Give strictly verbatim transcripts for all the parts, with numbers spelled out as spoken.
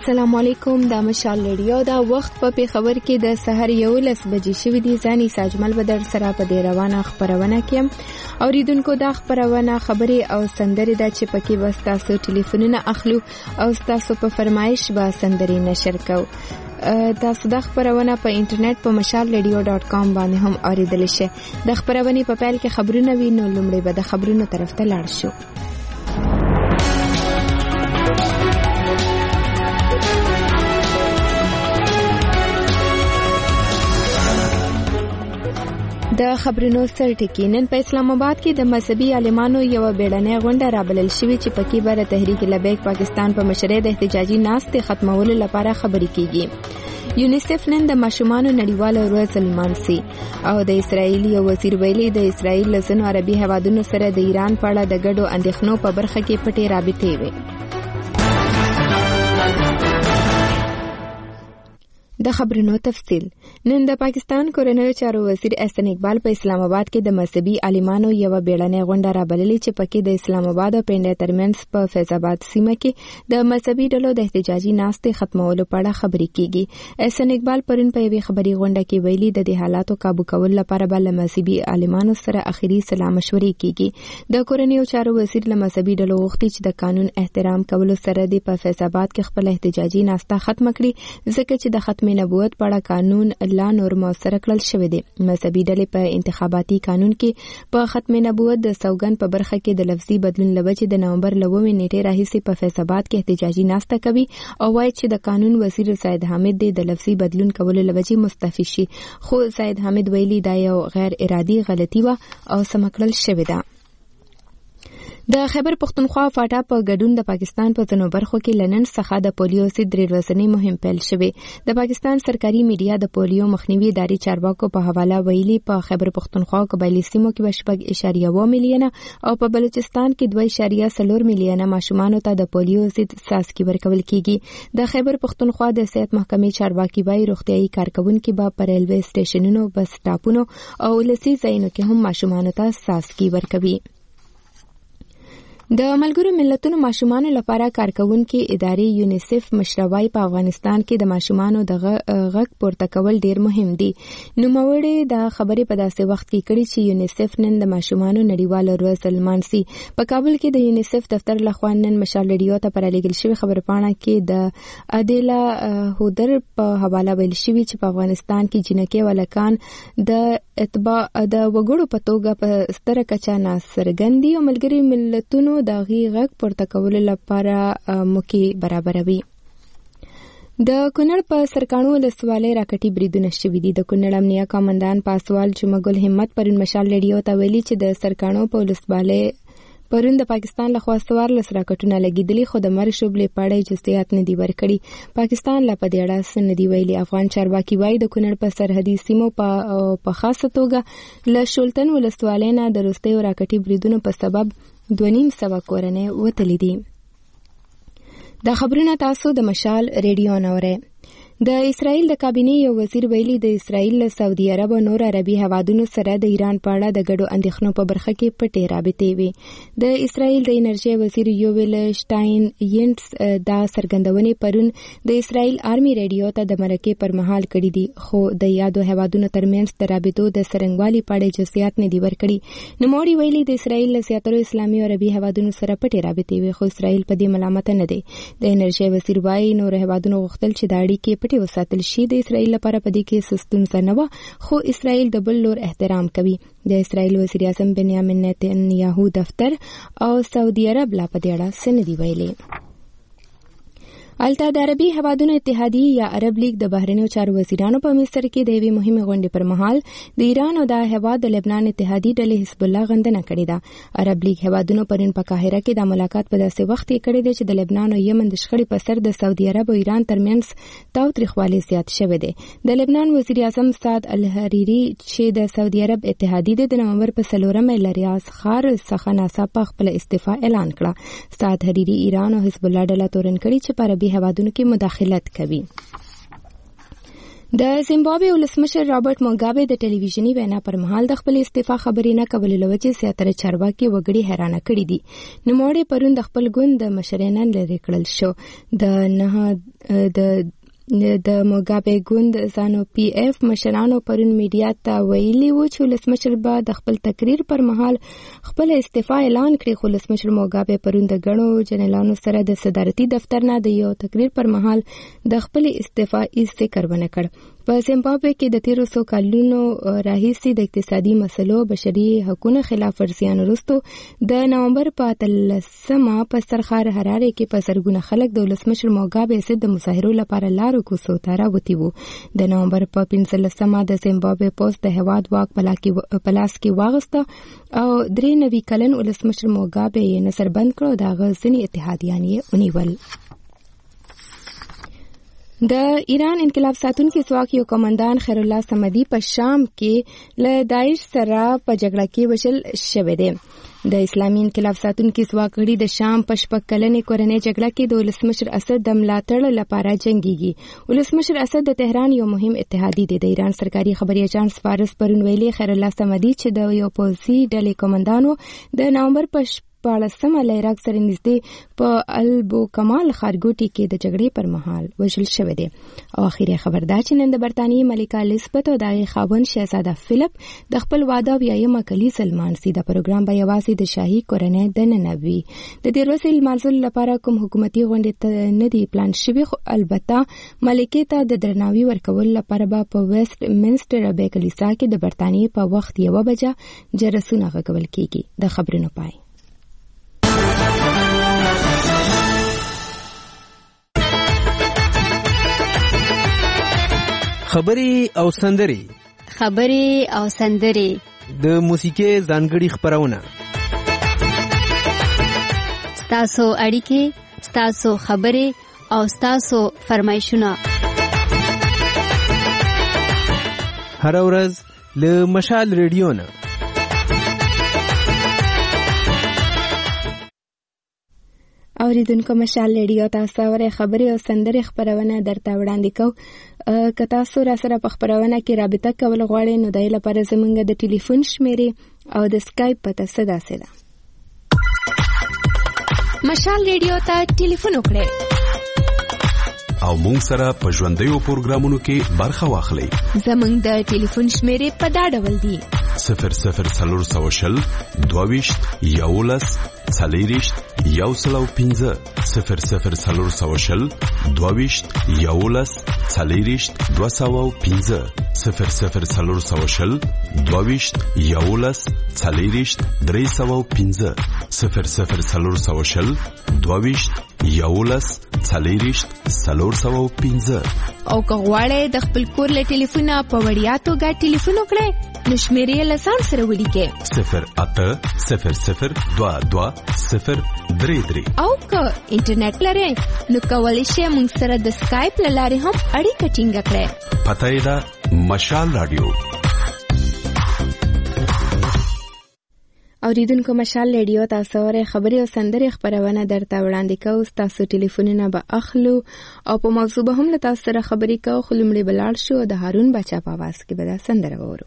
السلام علیکم. د مشال رادیو دا وخت په پیښور کې د سحر یولس بجې شوې دي. ځاني ساجمل بدر سره په دې روانه خبرونه کې اوریدونکو دا خبرونه خبري او سندري د چې پکې بس تاسو ټلیفونونه اخلو او تاسو په فرمایش به سندري نشر کو. تاسو د خبرونه په انټرنیټ په مشال رادیو ډاټ کام باندې هم اوریدل شئ. د خبرونه په پیل کې خبرونه وینو، لومړی به د خبرونو طرف ته لاړ شو. د خبرونو سرټکی نن په اسلام آباد کې د مذهبي عالمانو یو بیړنۍ غونډه رابلل شوې چې پکې به تحریک لبیک پاکستان په مشرۍ د احتجاجي ناستې ختمولو لپاره خبرې کیږي. یونیسف نن د ماشومانو نړیواله ورځ لمانځي او د اسرایل یو وزیر ویلي د اسرایل له ځینو عربي هیوادونو سره د ایران په اړه د ګډو اندېښنو په برخه کې پټې رابطې وي. د خبرونو تفصیل. نن د پاکستان کورنیو چارو وزیر احسن اقبال په اسلام آباد کې د مذهبي عالمانو یو بیړنۍ غونډه رابللې چې پکې د اسلام آباد او پنډه ترمنځ په فیض آباد سیمه کې د مذهبي ډلو د احتجاجي ناستې ختمولو په اړه خبرې کیږي. احسن اقبال پرون په یوې خبري غونډه کې ویلي د دې حالاتو قابو کول لپاره به له مذهبي عالمانو سره اخیری سلا مشورې کیږي. د کورنیو چارو وزیر له مذهبي ډلو غوښتي چې د قانون احترام کولو سره د په فیض آباد کې خپل احتجاجي ناسته ختم کړي، ځکه چې د ختم نبوت په اړه قانون لا نور موثر کړل شوی دی. مذهبي ډلې په انتخاباتي قانون کې په ختم نبوت د سوګند په برخه کې د لفظي بدلون لوجې د نومبر لومې نیټې راهیسې په فیض آباد کې احتجاجي ناسته کوي او وایي چې د قانون وزیر سید حامد د لفظي بدلون کولو لوجې مستعفي شي، خو سید حامد ویلي دا یو غیر ارادي غلطي و او سم کړل شوی ده. د خیبر پختونخوا فاټا په ګډون د پاکستان په ځینو برخو کې لنن څخه د پولیو ضد درې ورځنی مهم پیل شوی. د پاکستان سرکاري میډیا د پولیو مخنیوي ادارې چارواکو په حواله ویلي په خیبر پختونخوا قبایلی سیمو کې شپږ اعشاریه اووه میلیونه او په بلوچستان کې دوه اعشاریه څلور میلیونه ماشومانو ته د پولیو ضد څاڅکي ورکول کیږي. د خیبر پختونخوا د صحت محکمې چارواکي وايي روغتيایي کارکونکو به پر ریلوے سټیشنونو، بس سټاپونو او ولسي ځایونو کې هم ماشومانو ته څاڅکي ورکوي. د ملګرو ملتونو ماشومانو لپاره کارکونکي ادارې یونیسف مشروعي په افغانستان کې د ماشومانو د غږ پورته کول ډیر مهم دي. نوموړي دا خبرې په داسې وخت کې کړي چې یونیسف نن د ماشومانو نړیواله ورځ لمانځي. په کابل کې د یونیسف دفتر لخوا نن مشال رادیو ته پرلېږل شوی خبرپاڼه کې د عادله هودر په حواله ویل شوی چې په افغانستان کې جنکې ولکان د اتباع د وګړو په توګه په ستره کچه ناڅرګندي او ملګري ملتونو د غي غږ پورته کولو لپاره موقع برابروي. د کونړ په سرکانو ولسوالۍ راکټي بریدونه شوي دي. د کونړ امنیه قومندان پاسوال جمعګل همت پرون مشال رادیو ته ویلي چې د سرکانو په ولسوالۍ پرون د پاکستان لخوا څوارلس راکټونه لګیدلي، خو د مرګ شوبلې په اړه جزئیات نه دي ورکړي. پاکستان لا په دې اړه څه نه دي ویلي. افغان چارواکي وايي د کونړ په سرحدي سیمو په خاصه توګه له شولتن ولسوالۍ نه د وروستیو راکټي بریدونو په سبب دوه نیم سوه کورنۍ وتلي دي. دا خبرونه تاسو د مشال رادیو نه اورئ. د اسرائیل د کابینې یو وزیر ویلي د اسرائیل له سعودي عرب او نور عربي هیوادونو سره د ایران په اړه د ګډو اندېښنو په برخه کې پټې رابطې وي. د اسرائیل د انرژي وزیر یوویل شټاین ینټس دا څرګندونې پرون د اسرائیل آرمي رادیو ته د مرکې پر مهال کړې دي، خو د یادو هیوادونو ترمنځ د رابطو د څرنګوالي په اړه جزئیات نه دي ورکړي. نوموړي ویلي د اسرائیل له زیاترو اسلامي او عربي هیوادونو سره پټې رابطې وي، خو اسرائیل په دې ملامت نه دی. د انرژي وزیر وايي نور هیوادونو غوښتل چې د اړیکې پټې وساتل شي. د اسرائیل لپاره په دې کې ستونزه نه وه، خو اسرائیل د بل لور احترام کوي. د اسرائیل وزیر اعظم بنیامین نتنیاهو دفتر او سعودي عرب لا په دې اړه څه نه دي ویلي. الته د عربي هیوادونو اتحادیه یا عرب لیگ د بهرنیو چارو وزیرانو په مصر کې د یوې مهمې غونډې پر مهال د ایران او د هیواد د لبنان اتحادی ډلې حزب الله غندنه کړې ده. عرب لیگ هیوادونو پرون په قاهره کې د ملاقات په داسې وخت کې کړې ده چې د لبنان او یمن د شخړې په سر د سعودي عرب او ایران ترمنځ تاوتریخوالی زیات شوی دی. د لبنان وزیر اعظم سعد الحریری چې د سعودي عرب اتحادی د نومبر په څلورمه له ریاض ښار څخه ناڅاپه خپل استعفا اعلان کړه. سعد حریری ایران او حزب الله ډله تورن کړي چې په عربي هیوادونو کې مداخلت کوي. د زیمبابوې ولسمشر رابرټ موګابې د ټلویزیوني وینا پر مهال د خپل استعفا خبرې نه کولې له وجې زیاتره چارواکي وګړي حیرانه کړي دي. نوموړی پرون د خپل ګوند د مشرانو لرې کړل شو. د نه د د موګابې ګوند زانو پی اف مشرانو پرون میډیا ته ویلي و چې ولسمشر به د خپل تقریر پر مهال خپل استعفا اعلان کړي، خو ولسمشر موګابې پرون د ګڼو جنرالانو سره د صدارتي دفتر نه د یو تقریر پر مهال د خپل استعفا هیڅ ذکر ونه کړ. په زیمبابوې کې د تیرو څو کلونو راهیسې د اقتصادي مسلو بشري حقوقو خلاف ورزیانو وروسته د نومبر په اتلسمه په سرخار حرارې کې په زرګونه خلک د ولسمشر موګابې ضد د مظاهرو لپاره لارو کوڅو ته راوتي وو. د نومبر په پنځلسمه د زیمبابوې پوسټ د هیواد واک په لاس کې واغسته او درې نوي کلن ولسمشر موګابې یې نظربند کړ او د هغه ځینې اتحادیان یې ونیول. د ایران انقلاب ساتونکي ځواک یو کمانډان خیر الله صمدي په شام کې له داعش سره په جګړه کې وژل شوی دی. د اسلامي انقلاب ساتونکي ځواک غړي د شام په شپږ کلنې کورنۍ جګړه کې د ولسمشر اسد د ملاتړ لپاره جنګيږي. ولسمشر اسد د تهران یو مهم اتحادي دی. د ایران سرکاري خبري اژانس فارس پرون ویلي خیر الله صمدي چې د یو پوځي ډلې کمانډانو د نومبر په پاړسمه له عراق سره نږدې په البو کمال ښارګوټي کې د جګړې پر مهال وژل شوی دی. او اخیری خبر دا چې نن د برتانیې ملکه الیزابت او د هغې خاوند شهزاده فلیپ د خپل واده اویایمه کلیزه لمانځي. دا پروګرام به یوازې د شاهي کورنۍ دننه وي. د دې ورځې لمانځلو لپاره کوم حکومتي غونډې نه دي پلان شوي، خو البته ملکې ته د درناوي ورکولو لپاره به په ویسټ منسټر ابي کلیسا کې د برتانیې په وخت یوه بجه جرسونه غږول کیږي. د خبرونو پای. خبري او سندري خبري او سندري د موسیقي ځانګړي خبرونه ستاسو اړیکې ستاسو خبري او ستاسو فرمایشونه هر ورځ له مشال ریډیو نه. اوریدونکو مشال ریډیو تاسو ورې خبري او سندري خبرونه درته وړاندې کوو. که تاسو را سره په خبرونه کې رابطه کول غواړئ نو د لپاره زمونږ د ټلیفون شمیرې او د سکایپ پته څه داسې ده. مشال ریډیو ته ټلیفون وکړئ او مونږ سره په ژوندیو پروګرامونو کې برخه واخلئ. زمونږ د ټلیفون شمیرې په دا ډول دي: صفر صفر څلور سوه شل دوه ویشت یولس څلېرویشت یو سل او پنځه صفر صفر څلور سوه شل دوه ویشت یولس څلېرویشت دوه سوه او پنځه صفر صفر څلور سوه شل دوه ویشت یولس څلېرویشت درې سوه او پنځه صفر صفر څلور سوه شل دوه ویشت یولس څلېرویشت څلور سوه او پنځه. او که غواړئ د خپل کور له ټلیفونه په وړیا توګه ټلیفون وکړئ نو شمیرې له ځان سره ولیکئ: صفر اته صفر صفر دوه دوه صفر درې درې. او که انټرنیټ لرئ نو کولی شئ موږ سره د سکایپ له لارې هم اړیکه ټینګه کړئ. پته یې ده مشال رادیو. اوریدونکو مشال ریډیو تاسو ورې خبري او سندري خبرونه درته وړاندې کوو. تاسو ټلیفونونه به اخلو او په موضوع به هم له تاسو سره خبري کوو. خو لومړی به لاړ شو د هارون بچا په आवाज کې به دا سندره وورو.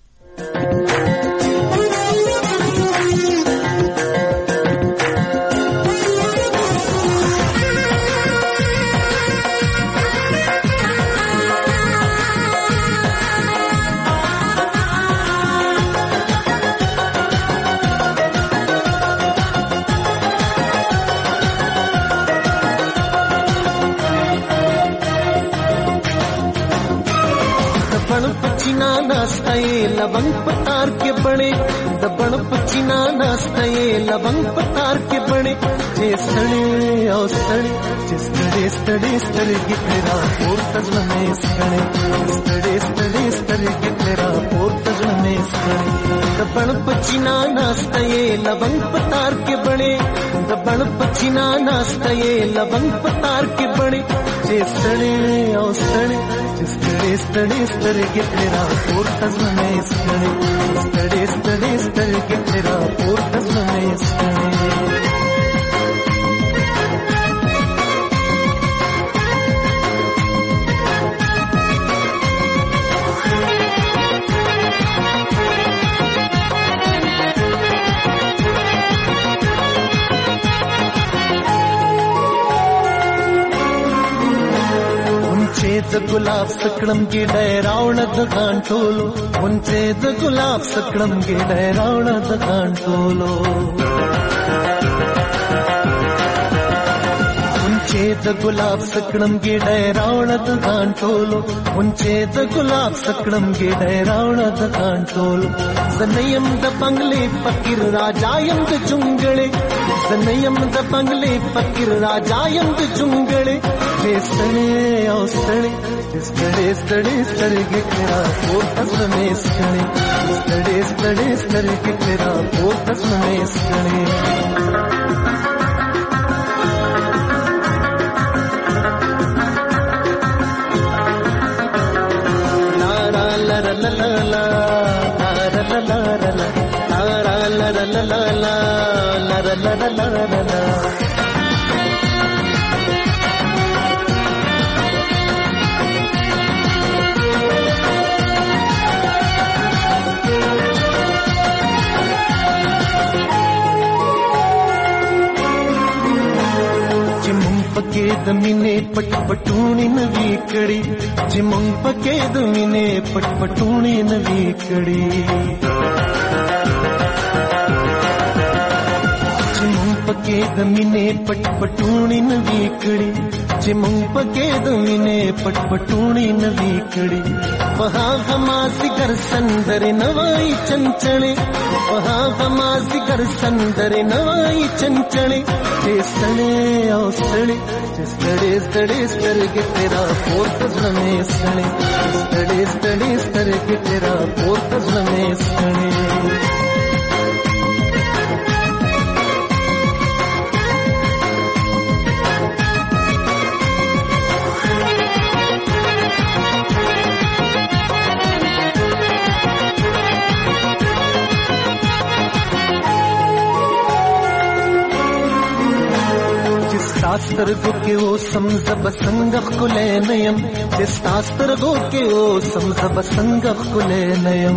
लवंग पतार के बड़े दबण पचीना नास्ते लवंग पतार के बड़े जे सड़े ओ सड़े जे सड़े सड़े सड़े की तेरा और तजन में सड़े सड़े सड़े सड़े की तेरा और तजन में सड़े दबण पचीना नास्ते लवंग पतार के बड़े दबण पचीना नास्ते लवंग पतार के बड़े जे सड़े ओ सड़े जे सड़े सड़े सड़े की तेरा और तजन में सड़े सड़े सड़े सड़े की तेरा और तजन में सड़े. गुलाब सकड़म गिडे रावणद कांटोलो मुंचेद गुलाब सकड़म गिडे रावणद कांटोलो मुंचेद गुलाब सकड़म गिडे रावणद कांटोलो मुंचेद गुलाब सकड़म गिडे रावणद कांटोलो सनयम द बंगले फकीर राजायम द जुंगले सनयम द बंगले फकीर राजायम द जुंगले सड़े ओ सड़े सड़े सड़े सड़गे तेरा पोतस में सड़े सड़े सड़े सड़गे तेरा पोतस में सड़े la la la la la la la la la la la la la la la la la la la पकेद मिने पटपटूणी नवी कड़ी जिमंग पकेद मिने पटपटूणी नवी कड़ी जिमंग पकेद मिने पटपटूणी नवी कड़ी जिमंग पकेद मिने पटपटूणी नवी कड़ी वहाँ हमासी घर संदर नवाई चंचले वहाँ हमासी घर संदर नवाई चंचले सड़े ओ सड़े सड़े सड़े सड़गे तेरा पोतस में सड़े सड़े सड़े सड़गे तेरा पोतस में सड़े शास्त्रगो के ओ समझब संगख कुले नयम शास्त्रगो के ओ समझब संगख कुले नयम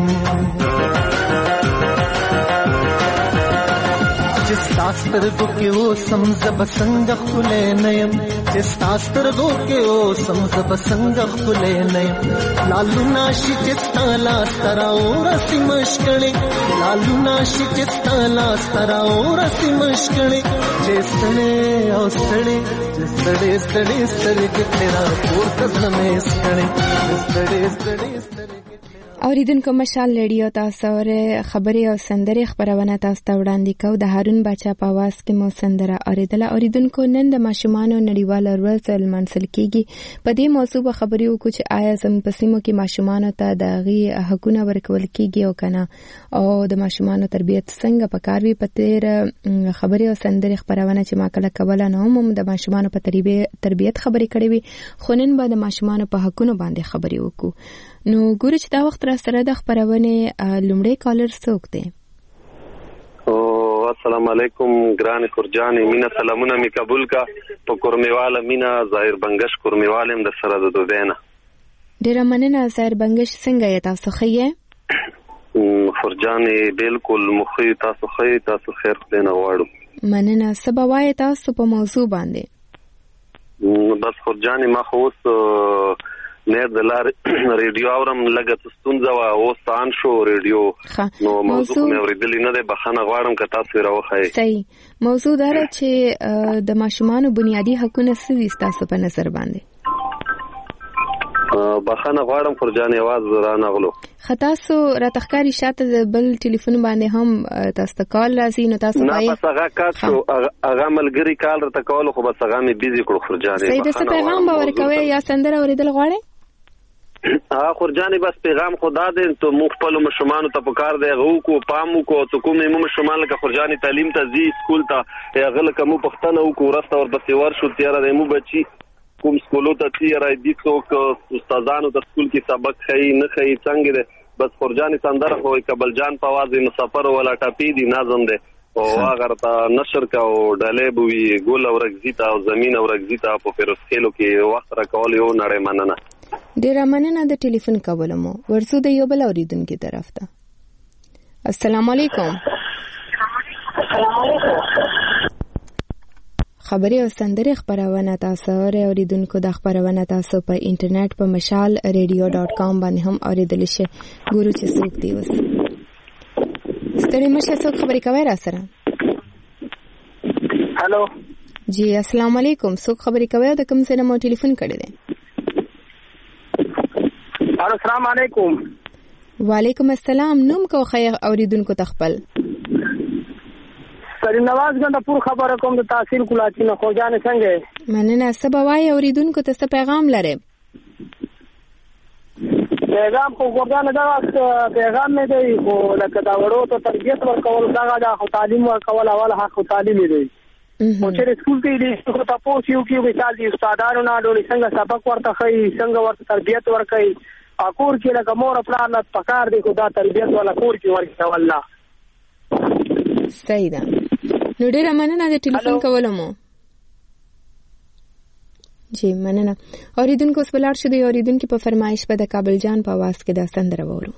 शास्त्रगो के ओ समझब संगख कुले नयम शास्त्रगो के ओ समझब संगख कुले नयम लालू नाशी चित्ताला स्तराओ रसी मश्कले लालू नाशी चित्ताला स्तराओ रसी मश्कले सड़े ओ सड़े सड़े सड़े सड़े तेरा पोतस में सड़े सड़े सड़े सड़े اوریدونکو مشال ریډیو تاسو ورې خبري او سندري خبرونه تاسو ته وړاندې کوو د هارون باچا په आवाज کې مو سندره اوریدله. اوریدونکو نن د ماشومانو نړیواله ورځ لمانځل کیږي. په دې موضوع به خبرې وکړو چې آیا زموږ په سیمو کې ماشومانو ته د هغې حقونه ورکول کیږي او کنه او د ماشومانو تربیت څنګه پکار وي. په تیر خبري او سندري خبرونه چې ما کله کوله نو هم د ماشومانو په تربیت خبرې کړې وي، خو نن به د ماشومانو په حقونو باندې خبرې وکړو. نو ګورو چې دا وخت را سره د خبرونه لومړی کالر څوک دی؟ او السلام علیکم ګران خورجان مینا سلامونه می قبول کا په کورمیواله مینا ظاهر بنگش کورمیواله هم د سره د دوبینه. ډیره مننه ظاهر بنگش، څنګه یې تاسو ښه یې؟ خورجان بالکل مخې تاسو ښه تاسو خیر خدای نه غواړو. مننه. سبا وای تاسو په موضوع باندې؟ بس خورجان ما خو اوس نه د لار ریډیو اورم لګه ستونزه وا اوس ان شو ریډیو نو موضوع مې اوریدلې نه ده، بخښنه غواړم که تاسو راوخی. صحیح. موضوع دا چې د ماشومانو بنیادی حقونه څه دي تاسو په نظر باندې؟ بخښنه غواړم فرجان आवाज رانه غلو. خطا سو راتخکاری شاته بل ټلیفون باندې هم تاسو ته کال راځي نو تاسو نه بس هغه کات شو هغه ملګری کال را تکول خو بس هغه مې بيزي کړو فرجان. صحیح ده. څه پیغام باور کوي یا سندره اوریدل غواړي؟ ها خورجانې بس پیغام خدا دې ته مخ په مشمانو ته پکار دی غو کو پامو کو ته کومې مو مشمان لکه خورجانې تعلیم ته زی سکول ته غل کوم پښتنه او کو راسته ور بس ور شو تیار دې مو بچي کوم سکولو ته تیار دې څوک استادانو د سکول کې سبق خي نه خي څنګه دې بس خورجانې سندره خو کبل جان په आवाज مسافر ولا ټاپی دي نازم دې او هغه ته نشر کا او ډلې بوي ګول او رغزیتا او زمين او رغزیتا په پیروسکلو کې وخت را کول یو نړۍ مننه. ډیره مننه د ټلیفون کولمو. ورسو د یو بل اوریدونکو طرف ته. السلام علیکم. خبري او سندري خبرونه تاسو اوریدونکو د خبرونه تاسو په انټرنیټ په مشال ریډیو ډاٹ کام باندې هم اوریدل شي. ګورو چې څوک دی وس ستړي مشه څوک خبري کوي را سره. هالو جی السلام علیکم. څوک خبري کوي د کوم ځای نه مو ټلیفون کړی دی؟ هالو السلام علیکم. وعلیکم السلام. نوم کو خیر اوریدونکو تخپل سری نواز غنډه پور خبره کوم د تحصیل کولاچی نه خو جان څنګه مننه. سبا وای اوریدونکو ته څه پیغام لري؟ پیغام خو ګورګانه دا پیغام نه دی خو لکه دا وړو ته تربیت ورکول دا دا خو تعلیم ورکول اول حق تعلیم دی. او چې سکول کې دي خو تاسو یو کې مثال دي استادانو نه ډول څنګه سبق ورته کوي څنګه ورته تربیت ورکوي اکور کې لکه مور خپل نه پکار دي خو دا تربیت ولا کور کې ورکړي والله. صحیح ده. نو ډیره مننه د ټلیفون کولو مو. جی مننه. اوریدونکو سپلار شو دی اوریدونکو په فرمایش په د کابل جان په आवाज کې دا سندره وورو.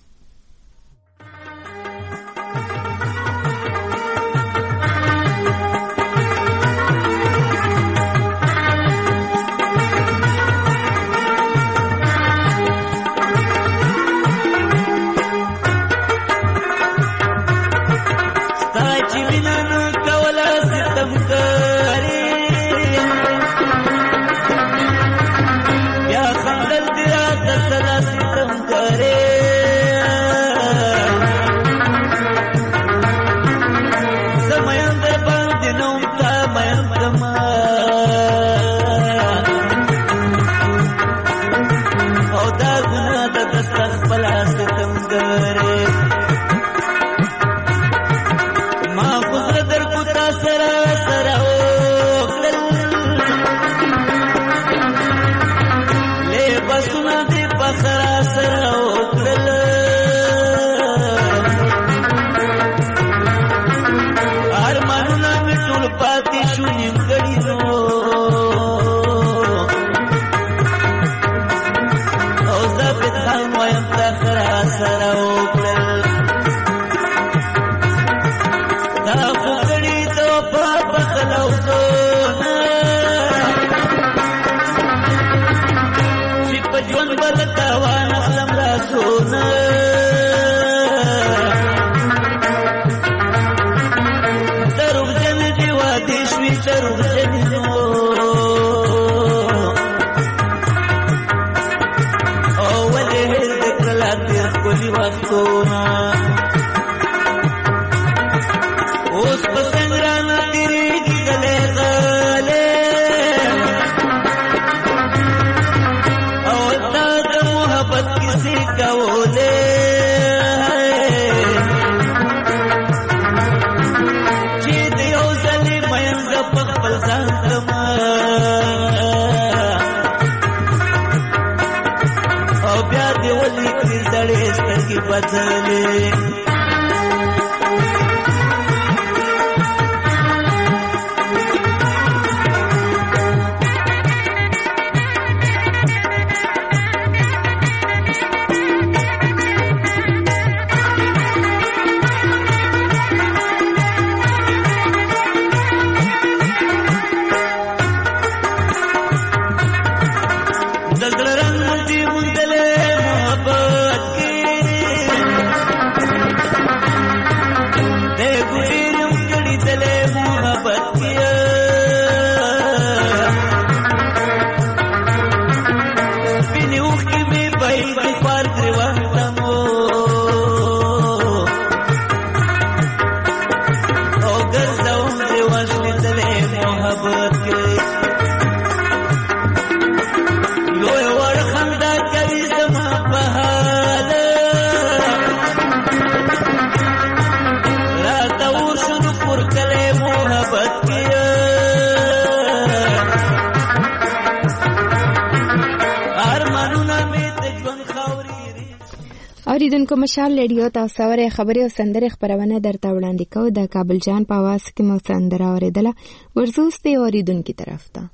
اوریدونکو مشال ریډیو تاسو سره خبري او سندره خبرونه درته وړاندې کوو. د کابل جان په आवाज کې مو سندره اوریدله. ورزوس ته اوریدونکو طرف ته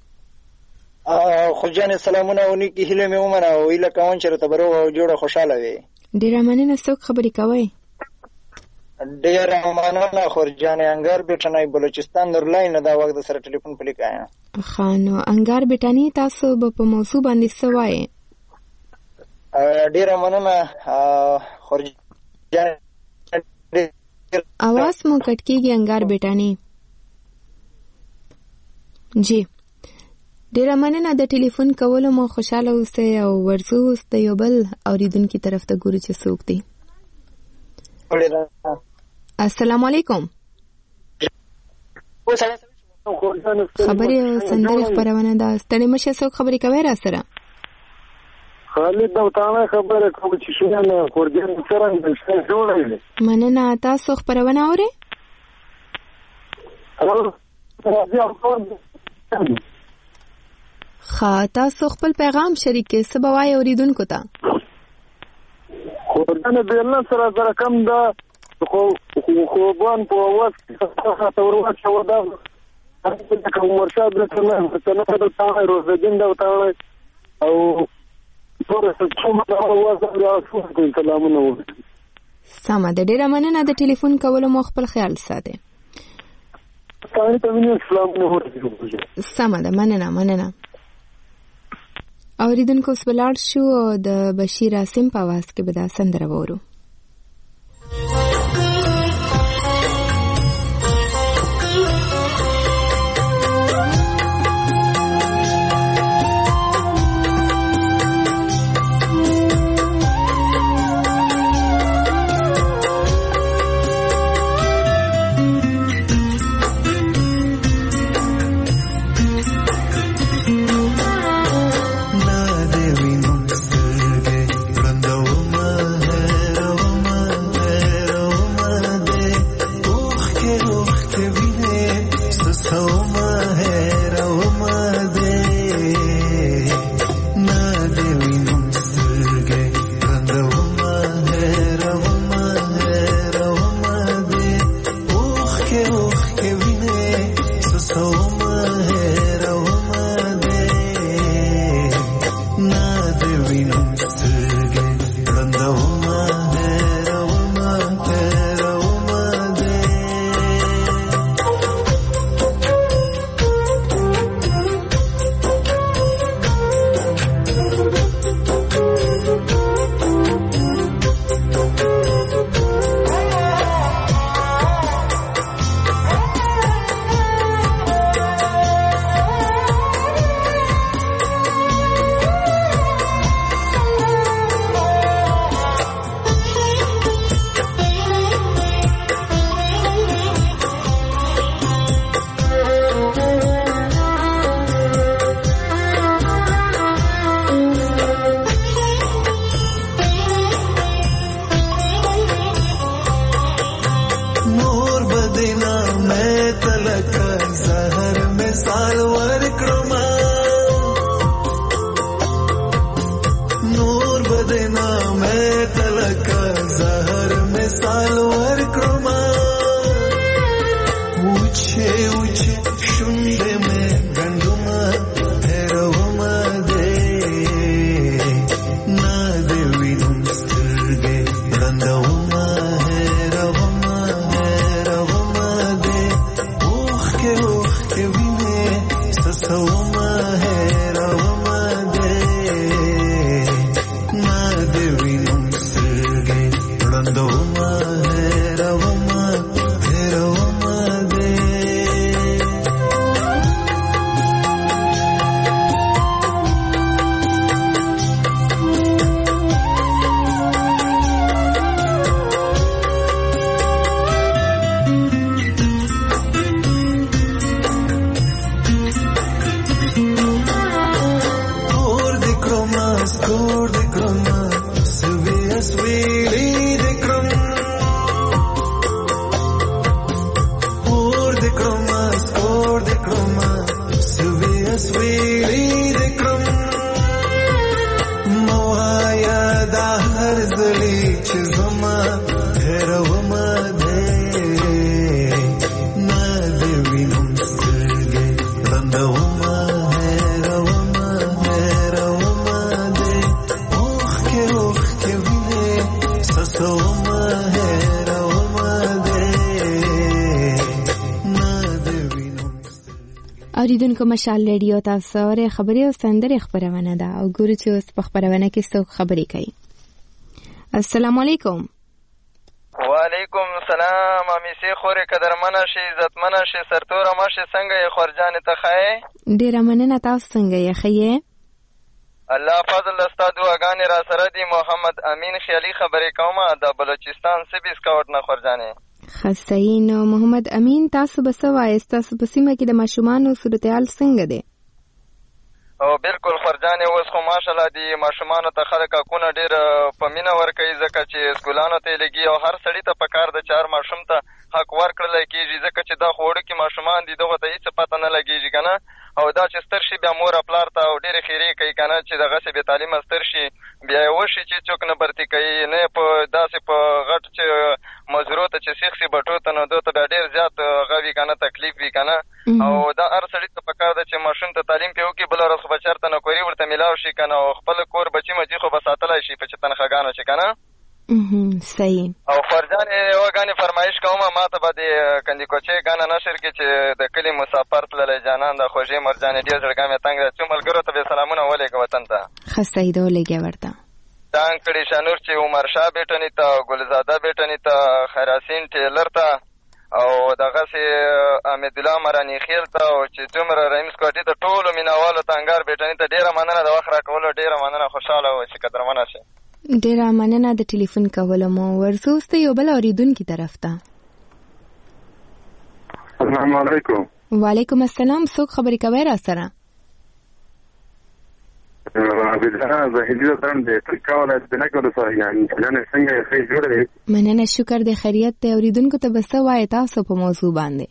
خو جان سلامونه ونی کی هله مې ومنه ویله کوم چې ته برو او جوړه خوشاله وي. ډیر مننه. څوک خبري کوي؟ ډیر مننه خورجان انګار بیٹنای بلوچستان نورلاین دا وخت سره ټلیفون پلیک آیا خانو انګار بیٹانی تاسو په موضوع باندې سوای ډیر مننه خورجان आवाज مو کټ کیږي انګار بیٹانی جی ډیر مننه د ټلیفون کولو مو خوشاله اوسئ او ورزو اوسئ یو بل اوریدونکو طرف ته ګورو چې څوک دی السلام علیکم خبرې او سندرې خبرونه دا ستړي مشه څوک خبرې کوي را سره خالد دوتانه خبره کوم چې شنه خورجان سره د جوړې مننه تاسو خبرونه اورئ خا تاسو خپل پیغام شریکې سبوای اوریدونکو ته خورجان بیرنا سره سره کم دا خو خوبان په وخت څخه تورو شو دا کوم مرشد درته څنګه د تاسو روزګین دا وتاړي او تاسو کومه دا وځه یا څه سلامونه و سم د ډیره مننه د ټلیفون کولو مو خپل خیال ساتئ تاسو ته مینه سلامونه ورته سم د مننه مننه اوریدونکو سپلاړ شو د بشیر عاصم په आवाज کې به دا سندره وورو اوریدونکو مشال ریډیو تاسو ری خبري او سندري خبرونه ده او ګورو چې اوس په خبرونه کې څوک خبري کوي. السلام علیکم. وعلیکم السلام. امیسي خوري قدرمنه شي عزتمنه شي سرتوره مشه څنګه یې خورجان ته خای؟ ډیره مننه. تاسو څنګه یې خیه؟ الله فضل استاد واغان را سره دی. محمد امین خیالي خبرې کوم د بلوچستان سبي سکاوټ نه خورجانې. خسین محمد امین تاسو به سوای تاسو په سیمه کې د ماشومانو صورتحال څنګه دی؟ او بالکل خورجانې اوس خو ماشاءالله دی ماشومانو ته خلک حقونه ډېر په مینه ورکوي ځکه چې سکولانو ته یې لګي او هر سړي ته پکار ده چې هر ماشوم ته حق ورکړلی کېږي ځکه چې دا خو وړوکي ماشومان دي دغو ته هېڅ پته نه لګېږي که نه او دا چې ستر شي بیا مور پلار ته او ډېرې خیرې کوي که نه چې دغسې بې تعلیمه ستر شي بیا یې وشي چې څوک نه برتي کوي نه په داسې په غټ چې مزرو ته چې سیخ شي بټو ته نو دو ته بیا ډېر زیات هغه وي که نه تکلیف وي که نه او دا هر سړي ته پکار ده چې ماشوم ته تعلیم پرې وکړي بله ورځ خو به چېرته نوکري ورته میلاو شي که نه او خپل کور بچي مچي خو به ساتلی شي په چې تنخواګانو چې که نه صحیح. او فرجانې یوه ګانې فرمایش کومه ما ته به د کندي کوچۍ ګانه نشر کې چې د کلي مسافر تللی جانان د خوږې مرجانې ډېر زړګا مې تنګ دی څو ملګرو ته به سلامونه ولېږه وطن ته ښه صحیح ده ولېږه ورته تانګ کړي شانور چې عمر شاه بیټني ته ګلزاده بیټني ته خیراسین ټیلر ته او دغسې حمیدالله مراني خیل ته او چې څومره رحیم سکواټي ته ټولو مینهوالو ته انګار بیټني ته ډېره مننه د وخت راکولو ډېره مننه خوشحاله و چې قدرمنه شي. ډیره مننه د ټلیفون کولو مو. ورڅو اوس ته یو بل اورېدونکي طرف ته. السلام علیکم. وعلیکم السلام. څوک خبرې کوئ را سره؟ عبدالله زاهدي درم دی. ته کولی چې نه کولو سره یعنې جانې څنګه یې ښې جوړ دی؟ مننه شکر دی خیریت دی. اورېدونکو ته به څه وایې تاسو په موضوع باندې؟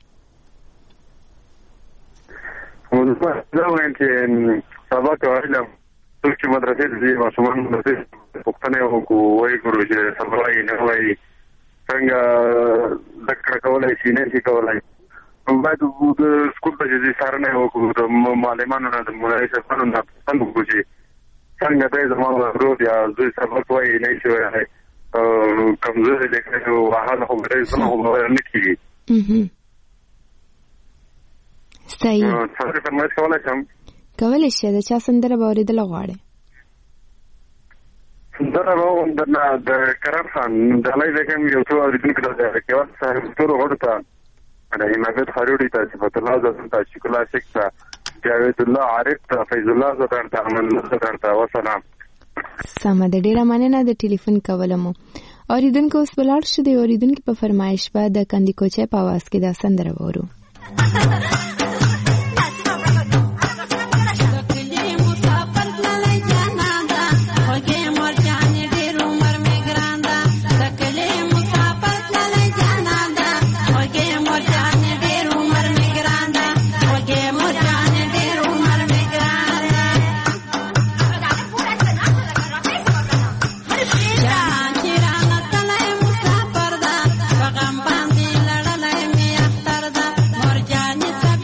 موضوع دا وایم چې سبق او علم څوک چې مدرسې ته ځي ماشومان مدرسې پوښتنې وکړو وایي کړو چې سبا وایي نه وایي څنګه زده کړه کولی شي نه شي کولی باید د سکول ته چې ځي څارنه وکړو د معلمانو نه د مدرسې صاحبانو نه پوښتنه وکړو چې څنګه دی زما ورور یا زوی سبق وایي نه شي ویلی کمزوري دی که هغه خو به زما خو به نه کېږي. صحیح. څنګه فرمایش کولی شم؟ کولی شي. د چا سندره به اورېدله غواړې؟ سندره به ووایم درنه د کرار خان ډالۍ دی کوم یو څو اورېدونکو ته د کیوال صاحب ټولو غړو ته د حماقت خروډي ته صفت الله زدن ته شکلا شیخ ته جاوید الله عارف ته فیض الله زدن ته امن الله زدن ته وسلام. سمه ده. ډېره مننه د ټلیفون کولو مو. اورېدونکو اوس ولاړ شو د اورېدونکي په فرمایش به د کندي کوچۍ په اواز کې دا سندره وورو. Jani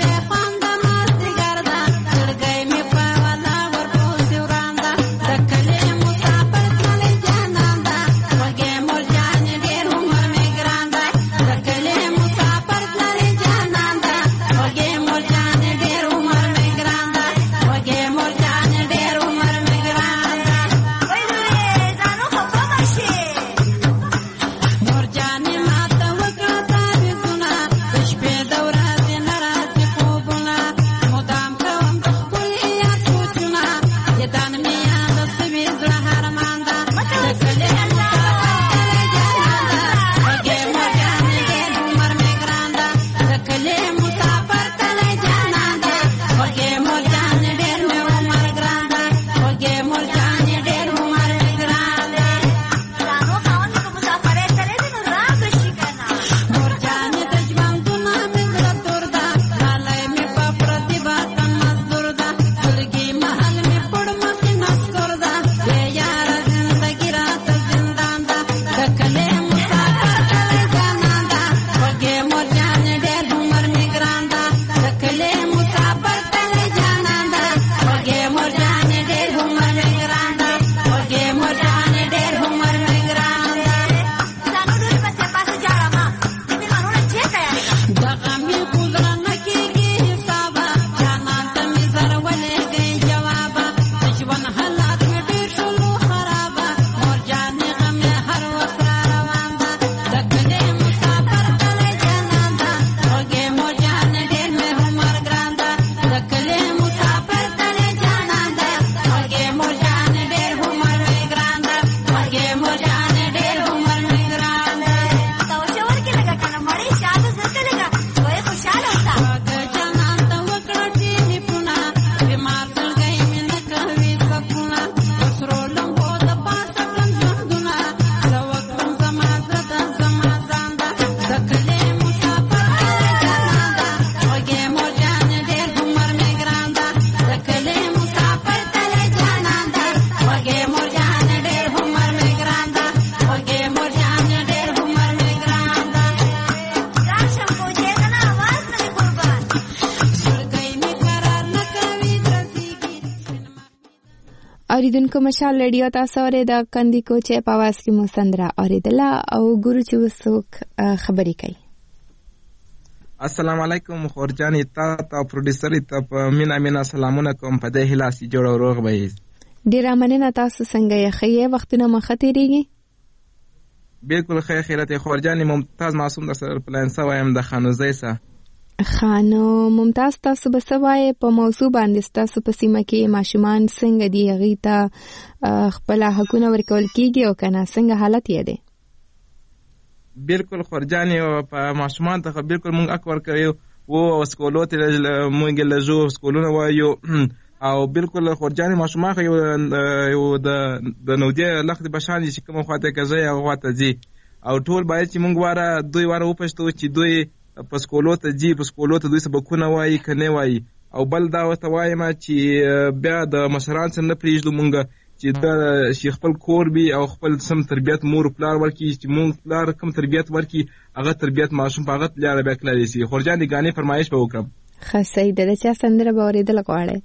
اوریدونکو مشال رادیو تاسو اورئ د کندیکو چې په आवाज کې مو سندره اوریدله او ګورو چې وسوک خبرې کوي. السلام علیکم خورجان تا تا پروډوسر ته په مینا مینا سلامونه کوم په دې هلاسي جوړ روغ وي. ډیر مننه تاسو څنګه یې خیه وختونه مخه تیریږي؟ بالکل خیر خیرت خورجان ممتاز معصوم در سره پلان سوایم د خانوزای سره. خانو ممتاز تاسو به سوای په موضوع باندې تاسو په سیمه کې ماشومان څنګه دی هغه ته خپل حقونه ورکول کیږي او کنه څنګه حالت یې دی؟ بالکل خورجان په ماشومان ته بالکل مونږ اکور کوي او سکولو ته مونږ لجو سکولونه وایو او بالکل خورجان ماشومان خو یو د د نودي لخت بشان چې کوم خواته کوي او خواته دي او ټول باید چې مونږ واره دوی واره وپښتو چې دوی په سکولو ته جی په سکولو ته دوی سبقونه وایي کنه وایي او بل دا وته وایم چې بیا د مشران سره نه پریږدو مونږ چې د شیخ خپل کور بي او خپل سم تربيت مور پلار ورکی چې مونږ پلار کوم تربيت ورکی هغه تربيت ماشوم په هغه لاره بیا کړی سي. خورجان دي غاني فرمایش به وکړم. خاصه د چا سندره به اوریدل غواړي؟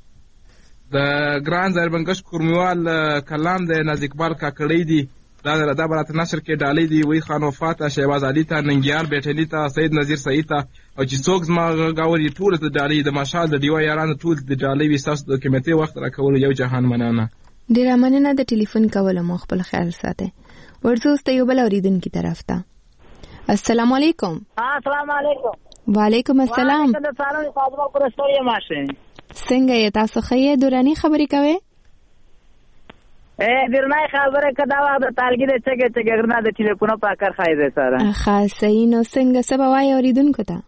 د ګران زربنګش کورمیوال کلام د نازک بال کا کړی دی دا دا برات نشر کې ډالې دی وی خان وفات شهباز علي ته ننګیار بیٹلی ته سید نذیر سعید ته او چې څوک زما غاوري ټول ته ډالې د ماشال د دیوا یاران ټول د ډالې وساس د کمیټې وخت راکول یو جهان مننه. ډیر مننه د ټلیفون کول مو خپل خیال ساتي. ورته ست یو بل اوریدونکو طرف ته. السلام علیکم. السلام علیکم. وعلیکم السلام. د سلام فاطمه پرستوی ماشه. څنګه یې تاسو خیه دورانی خبرې کوي؟ اے درنای خبره کدا وا د تالګي د چګه چګه غرنا د ټلیفون په کار خایده سره. خاصه نو څنګه سبا وای اوریدونکو ته؟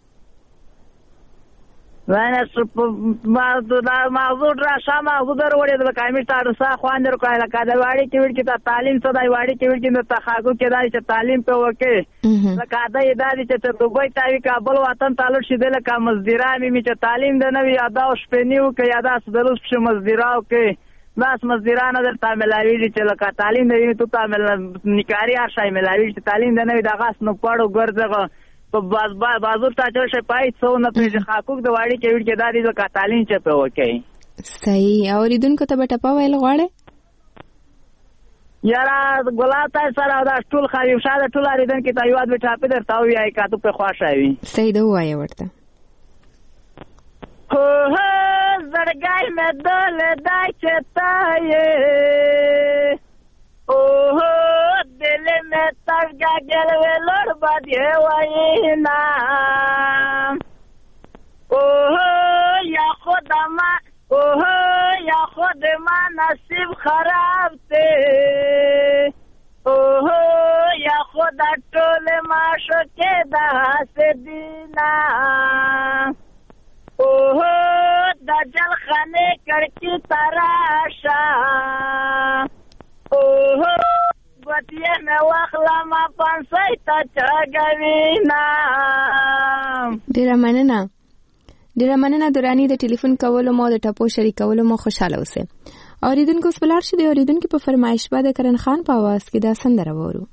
وانا سپ ما د موضوع را شامه غوډر وړي د کامیټ تاسو خواندر کوله کدا واړي کې وړي چې تعلیم صدای واړي کې وړي چې تخاګو کې دای چې تعلیم په وکه لکه دا یې چې دوبۍ تاوی کابل وطن تعلق شیدل لکه مزدوران می چې تعلیم د نوې ادا او شپنیو کې یادا سدلوس په مزدوراو کې بس مزدوران در تا ملاوی چې لکه تعلیم د تو تا مل نکاری ارشای ملاوی چې تعلیم د نوې د غاس نو پړو ګرځغه په باز بازور تا چې شي پای څو نه پېژ حقوق د واړي کې وړي کې دادی لکه تعلیم چې په وکي. صحیح اوریدونکو ته بټپا ویل غواړي؟ یارا ګلاب تای سره دا ټول خاري شاده ټول اړیدن کې تایواد به ټاپه درته وی آی کا ته په خواشاوي. صحیح دی وایي ورته. هو هو زړګای مې دل دای چې تای او هو دل مې ترګا ګل ولور باندې وای نا او هو یا خدا ما او هو یا خود ما نصیب خراب ته او هو یا خدا ټول ما شو کې دا سدینا اوه د جل خانه کړکی تراشا اوه وتیه مې واخلا ما پانسای تا چاګوینا. ډیر مننه ډیر مننه درانی د ټلیفون کولو مو د ټاپو شریکولو مو خوشاله اوسه. اوریدونکو سپلار شو دی اوریدونکو په فرمایش باندې کرن خان په आवाज کې دا سندره وورو.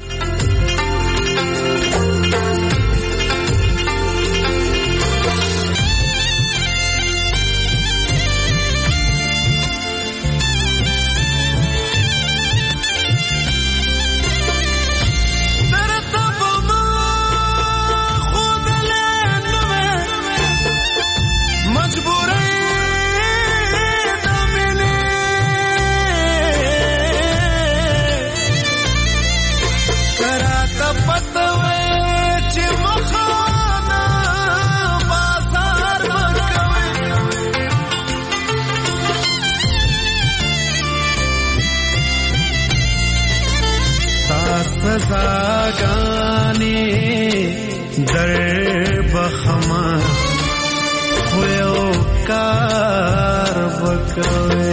سزاګانې در بخما خو یو کار وکوي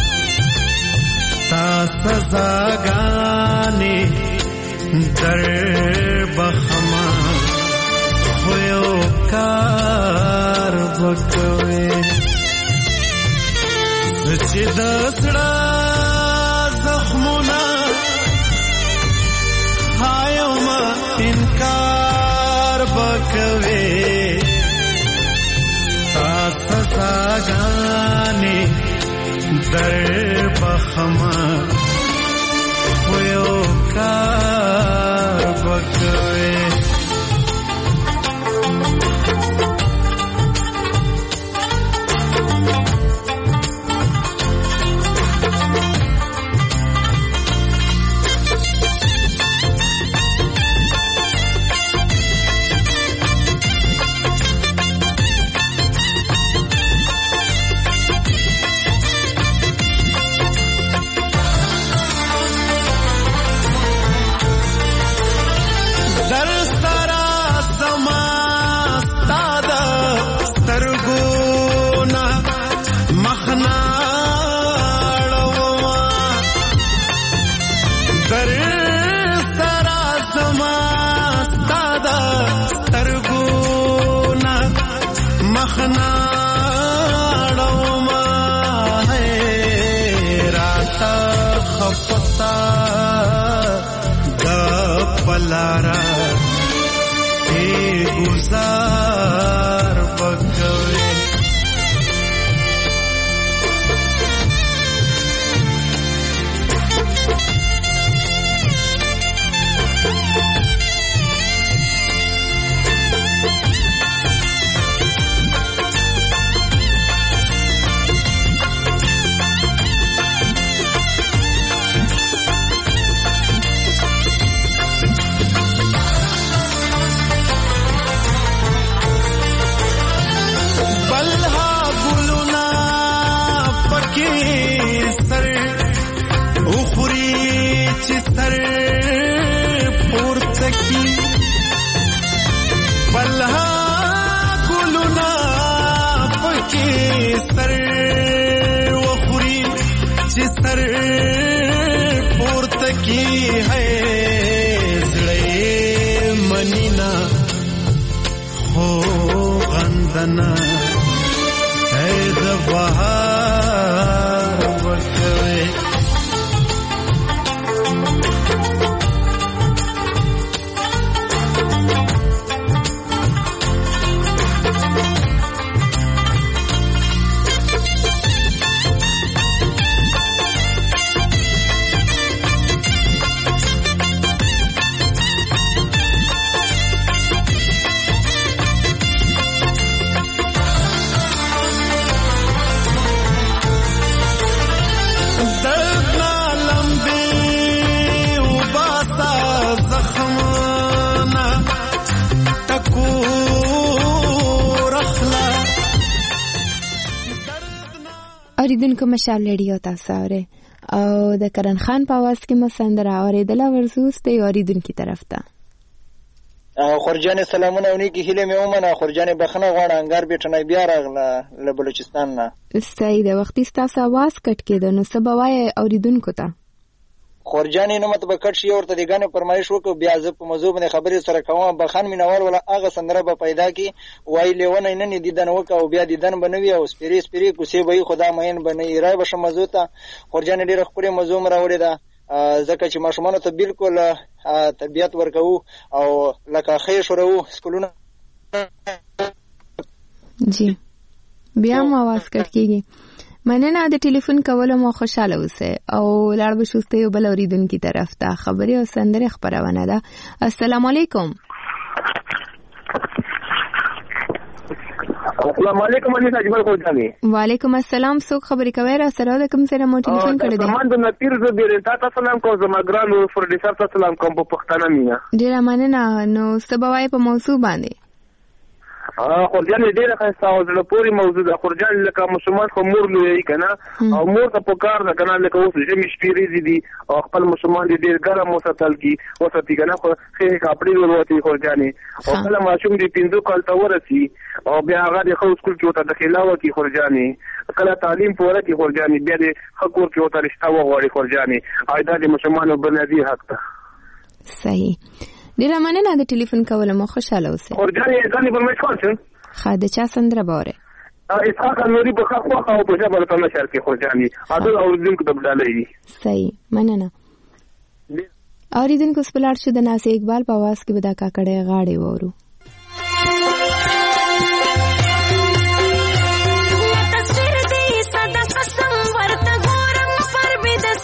تا سزاګانې در بخما خو یو کار وکوي چې د سړا زخمونه هايو ما انکار بکوي تا سزاګانې در زخمه خو یو کار به کوې لارا ای گزار بکوي اوریدونکو مشال ریډیو تاسو اورئ او د کرن خان په आवाज کې مسندره اوریدل ورزوس ته اوریدونکو طرف ته خورجان سلامونه ونیکی هیله مې ومنه خورجان بخنه غواړه انګار بیٹنه بیا راغله له بلوچستان نه صحیح ده وختي تاسو आवाज کټ کېده نو سبا وای اوریدونکو ته خورجان نه مت بکټ شي ورته دیګانه فرمایش وکړو بیا زه په موضوع باندې خبرې سره کوم بخان مینوال ولا هغه سندره به پیدا کی وای لیونه نه نه دیدن وکاو بیا دیدن بنوي او سپری سپری کوسي وای خدا مین بنوي راي بشه موضوع ته خورجان ډیره خوري موضوع راوړی ده ځکه چې ماشومان ته بالکل طبيعت ورکو او لکه خې شورو سکولونه جی بیا مو आवाज کټ کیږي مننه د ټلیفون کولو مو خوشاله اوسه او لاړ به شوسته یو بل اوریدونکو طرف ته خبري او سندره خبرونه ده السلام علیکم السلام علیکم علي اجمل خورجاني وعلیکم السلام څوک خبري کوي را سره د کوم سره مو ټلیفون کړی دی زمان د نپیر زه بیرته تاسو سلام کوم زما ګرانو فردیسر تاسو سلام کوم په پښتانه مینا ډیر مننه نو سبا په موضوع باندې خورجان ډیره خاصه او د پوری موضوع د خورجان لکه مسلمان خو مور لوي کنه او مور ته پکار ده کنه لکه اوس چې مشپيري دي او خپل مسلمان دي ډیر ګرم وساتل کی وساتي کنه خو خې کاپړي وروتي خورجاني او کله ماشوم دي پینځو کال ته ورسي او بیا هغه د خو سکول کې وته داخلاوه کی خورجاني کله تعلیم پوره کی خورجاني بیا د حق ور کې وته رښتا وغوړي خورجاني ایدا د مسلمانانو بنیادی حق ده صحیح ډیر مننه د ټلیفون کول مو خوشاله اوسه خورجاني ځانې پر مې کوم خاده چا سندره بوره اسحاق نوري په خاصه او په جبل په نشر کې خورجاني عادل اوریدونکو د بدلې صحیح مننه اوریدونکو سپلار شو د ناس اقبال په आवाज کې بدا کا کړه غاړې وورو تصویر دې صدا قسم ورته ګورم پر بد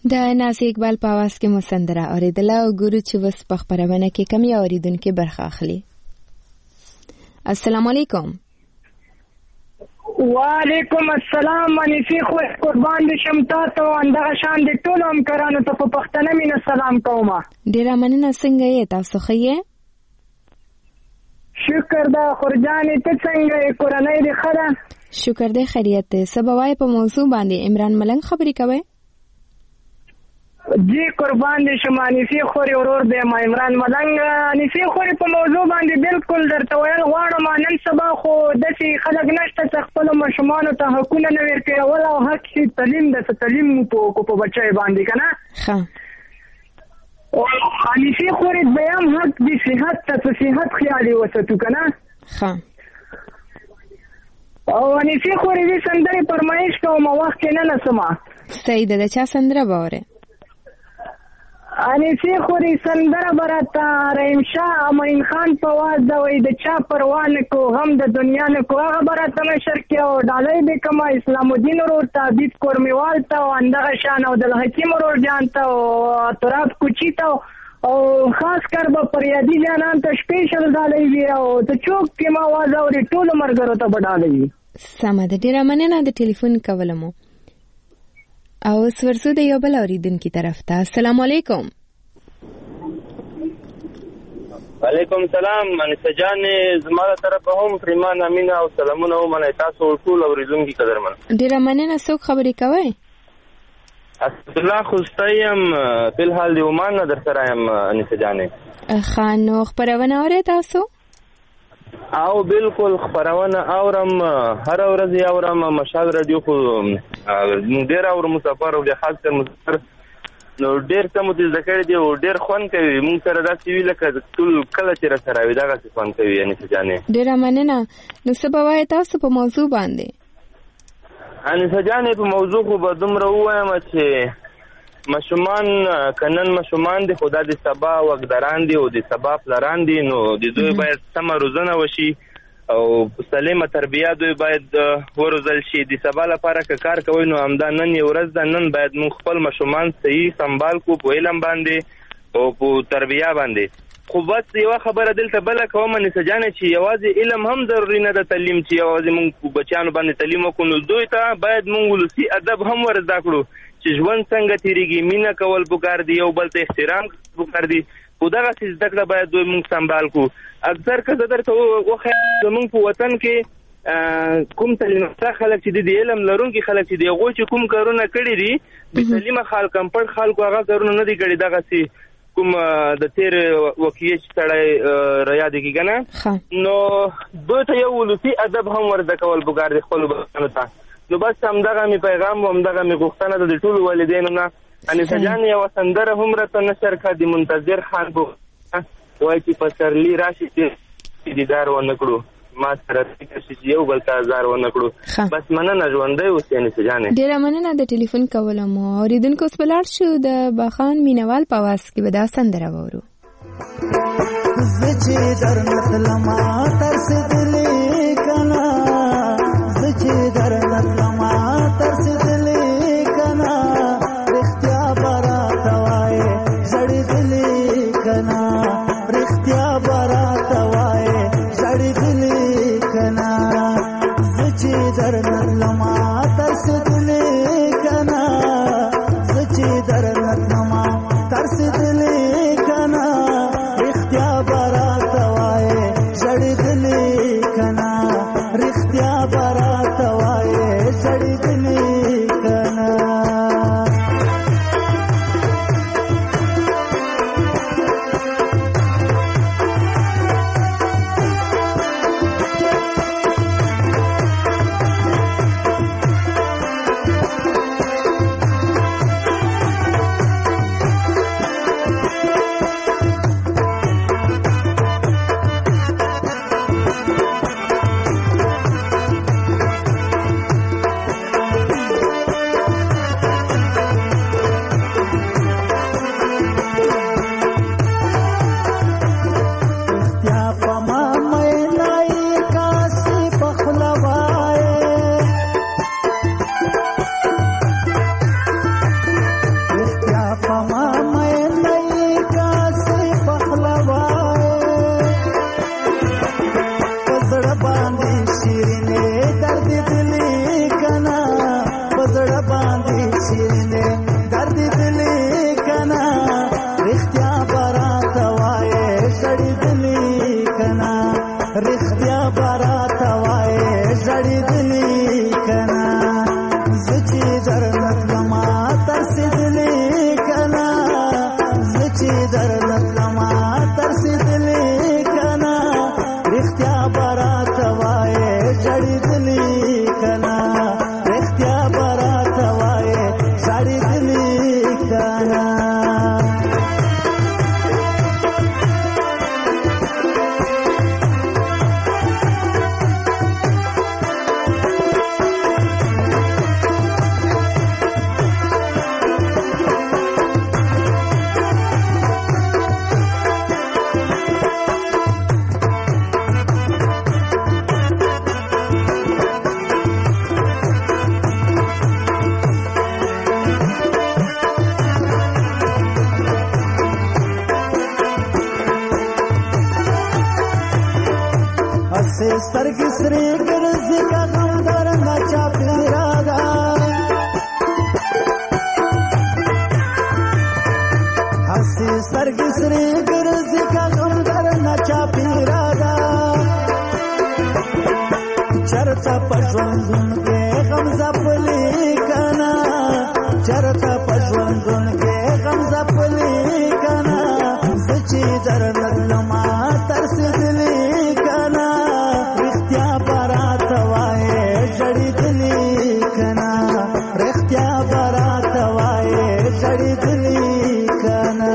د ناز اقبال په आवाज کې مو سندره اوریدله او ګورو چې وس په خبرونه کې کمی اوریدونکو برخه اخلي. السلام علیکم. وعلیکم السلام. منفي خو قربان دي شمتا ته اندغه شان دي ټول همکارانو ته په پښتنه مینه سلام کوم. ډیره مننه. څنګه یې تاسو ښه؟ شکر دا خورجانې ته څنګه یې کورنۍ دې ښه ده؟ شکر دی خیریت دی. څه به وایې په موضوع باندې؟ عمران ملنګ خبرې کوئ؟ جی قربان دي شم. انیسي خوري ورور دی ما عمران ملنګ. انیسي خوري په موضوع باندې بالکل درته ویل غواړم. نن سبا خو داسې خلک نشته چې خپلو ماشومانو ته حقونه نه ورکوي. اول او حق چې تعلیم ده، څه تعلیم مو په وکړو په بچی باندې که نه. ښه. انیسي خوري دویم حق د صحت ته، څه صحت خیال یې وساتو که نه. ښه. او انیسي خوري دې سندرې فرمایش کوم وخت کې نه نسمه. صحیح ده. د چا سندره به اورې؟ انیسي خوري سندره برته رحیم شاه امین خان په واز ده وایي د چا پروا نه کو غم د دنیا نه کو. هغه برته نشر کې او ډالۍ به کما اسلام الدین ورور ته، عبید کورمیوال ته او اندغه شان او عبدالحکیم ورور جان ته او تراب کوچي ته او خاص کر به پریادي جانان ته سپیشل ډالۍ وي او د چوک کې ما واز اوري ټولو ملګرو ته به ډالۍ وي. سمه ده. ډېره مننه د ټلیفون کولو مو. او سورسو د یو بل اوریدونکي طرف ته. السلام علیکم. وعلیکم السلام. منصه جانې زما د طرفه هم پریمان امینه او سلامونه ومنئ تاسو ټول اوریدونکي قدرمن. ډېره مننه. څوک خبرې کوئ؟ اسدالله خوستی یم. فلحال د عمان نه در سره یم انیسه جانې. ښه. نو خپرونه اورئ تاسو؟ او بالکل خبرونه اورم، هر ورځ یې اورم. مشال رادیو خو ډېر اورم، مسافر او خاص کر مسافر نو ډېر څه مو زده کړي دي او ډېر خوند کوي. موږ سره داسې وي لکه ټول کله چې راسره وي دغسې خوند کوي. انیسه جانې ډېره مننه. نو څه به وایې تاسو په موضوع باندې؟ انیسه جانې په موضوع خو به دومره ووایم چې ماشومان که نن ماشومان دي خو دا د سبا وګداران دي او د سبا پلران دي، نو د دوی باید سمه روزنه وشي او سلیمه تربیه دوی باید وروزل شي. د سبا لپاره که کار کوي نو همدا نن یې ورځ ده. نن باید موږ خپل ماشومان صحیح سنبال کړو په علم باندې او په تربیه باندې. خو بس یوه خبره دلته بله کوم انیسه جانې چې یوازې علم هم ضروري نه ده تعلیم چې یوازې موږ بچیانو باندې تعلیم وکړو، نو دوی ته باید موږ ولسي ادب هم ور زده کړو چې ژوند څنګه تیریږي. مینه کول پکار دي، یو بل ته احترام پکار دي. خو دغسې زده کړه باید دوی موږ سنبال کړو. اکثر که زه درته وښیم زموږ په وطن کې کوم تعلیم یافته خلک چې دي، د علم لرونکي خلک چې دي، هغوی چې کوم کارونه کړي دي د تعلیمه خلک کمپړ خلکو هغه کارونه نه دي کړي. دغسې کوم د تیر واقعي چې سړی رایاد کېږي که نه، نو دوی ته یو ولسي ادب هم ور زده کول پکار دي خپلو بچیانو ته. نو بس همدغه مې پیغام و، همدغه مې غوښتنه ده د ټولو والدینو نه. انیسه جان یوه سندره هم راته نشر کړه د منتظر خان په وایي چې پسرلي راشي چې دیدار ونه کړو، ما سره فکر شي چې یو بل ته ازار ونه کړو. بس مننه، ژوندی اوسې انیسه جانې. ډېره مننه د ټلیفون کولو مو. اورېدونکو اوس به لاړ شو د باخان مینوال په اواز کې به دا سندره واورو. زه چې درنه تلما ترسېدلې که نه، زه چې درنه تلما ترسېدلې که نه، رښتیا به راته وایې زړېدلې که نه، رښتیا به راته وایې زړېدلې که نه. زه چې درنه تلما ترسېدلې که نه، زه چې درنه تلما ترسېدلې که نه، رښتیا به راته وایې زړېدلې که سینې درد دلی کنا رښتیا برات وای زړی دلی کنا رښتیا برات وای زړی دلی کنا زچې درنت لما ترس دلی کنا زچې درنت لما ترس دلی کنا رښتیا برات وای زړی دلی کنا رښتیا برات وای زړی دلی کنا سترګې سرې ګرځي کا غم درنه چا پیرا دا هسې سترګې سرې ګرځي کا غم درنه چا پیرا دا چرته په ژوندون کې غم زپلې کنا چرته په ژوندون کې غم زپلې کنا سچې درنه لما ترس دلې کنا رښتیا برات وای زړی دلی کنا رښتیا برات وای زړی دلی کنا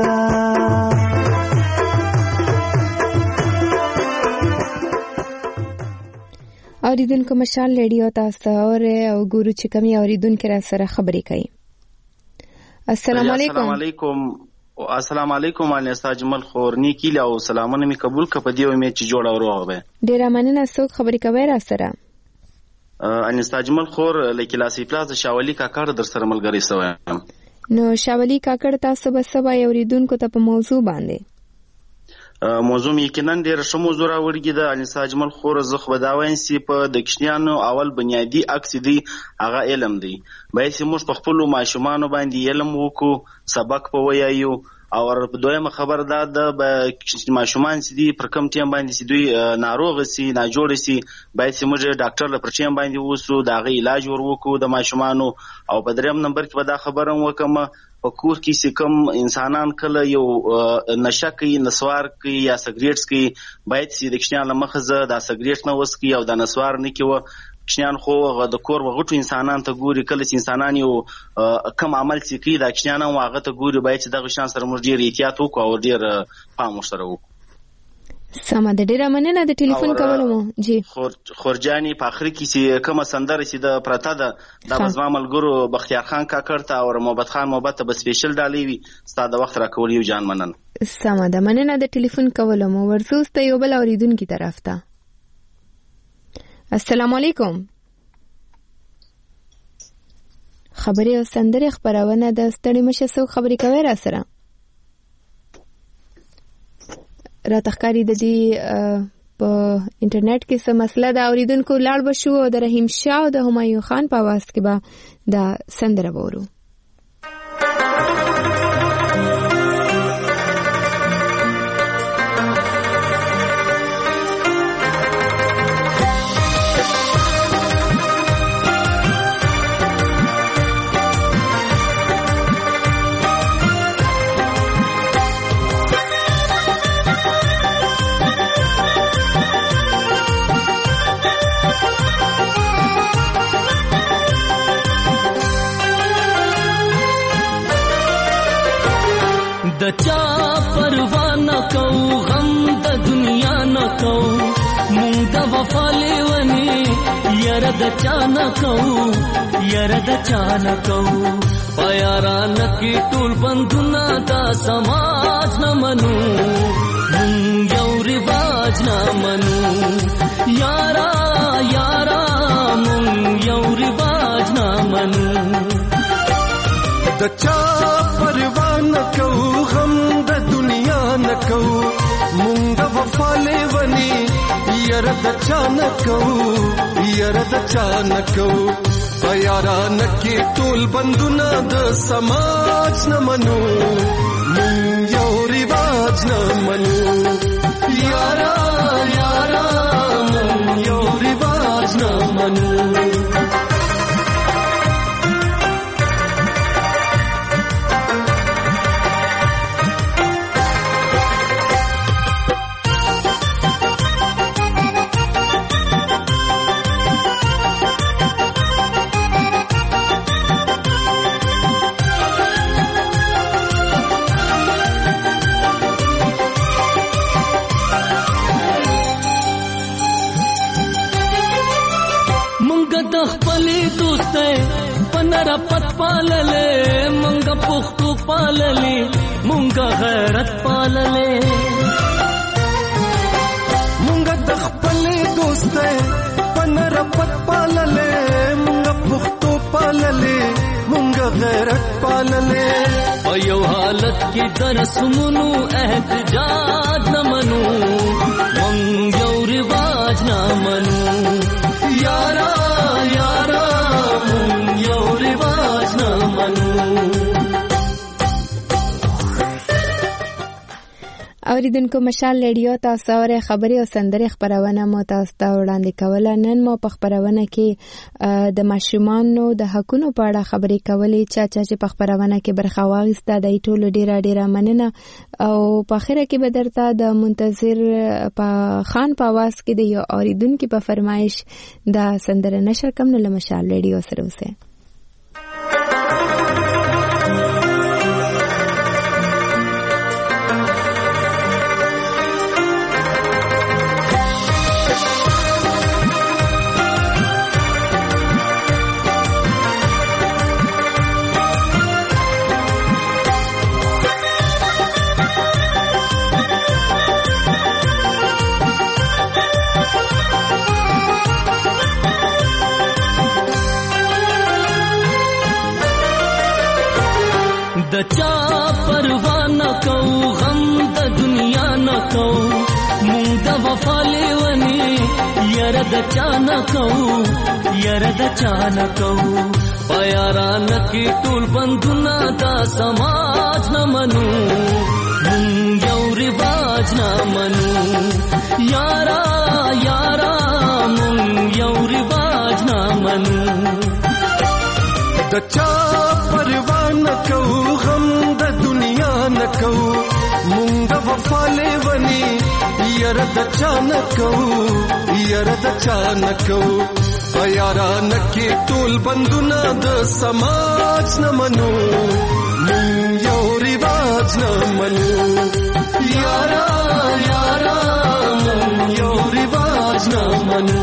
اوریدونکو مشال ریډیو تاسو او ګورو چې کمی اوریدونکو را سره خبرې کوي. السلام علیکم. السلام علیکم. السلام علیکم علي استاد جمال خورنی کیله او سلامونه می قبول ک په دې امید چې جوړ او روغ به. ډیر مننه څوک خبرې کوي را سره. ان استاد جمال خور لکلاسي پلاس شاولي کاکړ در سره ملګری سوی. نو شاولي کاکړ تاسو به سبا اوریدونکو ته په موضوع باندې موضوع یقینا ډیر ښه موضوع راوړی د ان استاد جمال خور زخ بداوین سی په د کښنیانو اول بنیادی عکس دی هغه علم دی. به سي موږ په خپل ماشومان باندې علم وکړو سبق په وایو او دویمه خبر دا د ماشومان سي دي پر کم ټیم باندې سي دوی ناروغ سي ناجوړ سي باید سي موږ ډاکټر له پرچیم باندې وسو دا غي علاج ورکو د ماشومانو او په دریم نمبر کې به دا خبره وکم په کور کې سي کم انسانان کله یو نشه کوي نسوار کوي یا سګریټ کوي باید سي د کښنیان مخزه دا سګریټ نه وسکي او دا نسوار نه کوي. کښنیان خو د کور وغټو انسانان ته ګوري کله چې انسانان یو کم عمل چې کوي دا کښنیان واغه ته ګوري باید چې دغه شان سره موږ ډیر احتیاط وکړو او ډیر پام سره وکړو. سم د ډیر مننه د ټلیفون کولو مو جی خورجانی په اخر کې چې کومه سندره چې د پرتا ده د بزما ملګرو بختیار خان کاکړ ته او محمد خان محبت ته بس سپیشل ډالې وي ستاسو د وخت راکول یو جان مننه. سم د مننه د ټلیفون کولو مو ورسوسته یو بل اوریدونکو طرف ته. السلام علیکم. خبري او سندري خبرونه د ستړي مشه سو خبري کوي را سره را تخکاری د دې په انټرنیټ کې څه مسله دا اوریدونکو لاړ بشو او د رحیم شاه او د همایون خان په आवाज کې به دا سندره وورو. د چا پروا نه کو غم د دنیا نه کو مونږ د وفا لیونی یار د چا نه کو یار د چا نه کو پیاران کی ټول بندونه دا سماج نه منو مونږ یو رواج نه منو یارا یارا مونږ یو رواج نه منو. د چا پروا نه کو غم د دنیا نه کو مونږ د وفا لیونی یار د چا نه کو یار د چا نه کو یاران کې ټول بندونه د سماج نه منو مونږ یو رواج نه منو یارا یارا مونږ یو رواج نه منو پت پاللې مونږه پښتو پاللې مونږه غیرت پاللې مونږه د خپلې دوستۍ پنر پت پاللې مونږه پښتو پاللې مونږه غیرت پاللې په یو حالت کې درسمونو احتجاج نه منو مونږ یو رواج نه منو یارا یارا یو رواج نه منو. اوریدونکو مشال ریډیو تاسو اورئ خبري او سندري خبرونه مو تاسو ته وړاندې کوله. نن مو په خبرونه کې د ماشومانو د حقونو په اړه خبرې کولې. چا چې په خبرونه کې برخه واخیسته د ټولو ډیره ډیره مننه او په اخره کې به درته د منتظر په خان په आवाज کې د یو اوریدونکو په فرمایش د سندره نشر کوم. نو مشال ریډیو سره اوسه. د چا پروا نه کو غم د دنیا نه کو مونږ د وفا لیونی یاره د چا نه کو یاره د چا نه کو پیاران کې ټول بندونه دا سماج نه منو مونږ یو رواج نه منو یارا یارا مونږ یو رواج نه منو د چا پروا نه کو غم د دنیا نه کو مونږ د وفا لیونی یاره د چا نه کو یاره د چا نه کو یاران کې ټول بندونه د سماج نه منو مونږ یو رواج نه منو یارا یارا مونږ یو رواج نه منو.